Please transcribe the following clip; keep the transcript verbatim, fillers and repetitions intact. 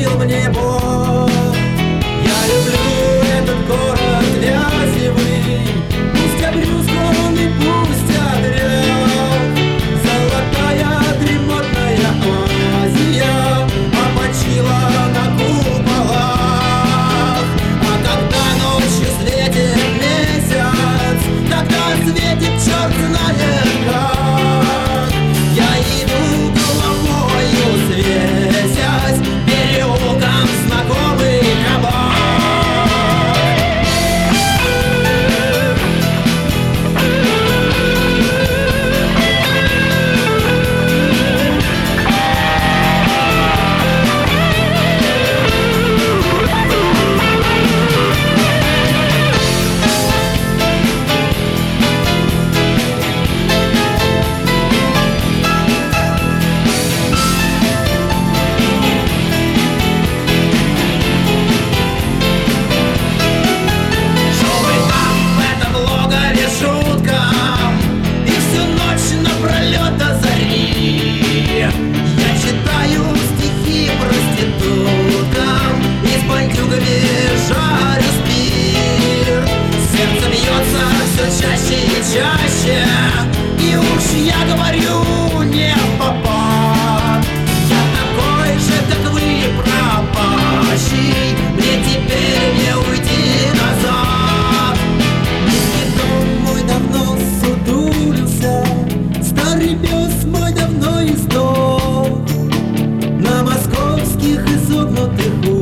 подарил мне Бог. Я люблю этот город грязевый, пусть обрюзг он и пусть огряк. Золотая дремотная Азия опочила на куполах. А когда ночью светит месяц, когда светит черт знает как, я иду головою свесясь переулком знакомый кабак. Напролет до зари я читаю стихи проституткам и с бандюгами жарю спирт. Сердце бьется все чаще и чаще, и уж я говорю не в попад. Я такой же, как вы, пропащий, мне теперь не уйти назад. Низкий дом мой давно сутулился, старый пес мой давно издох. На московских изогнутых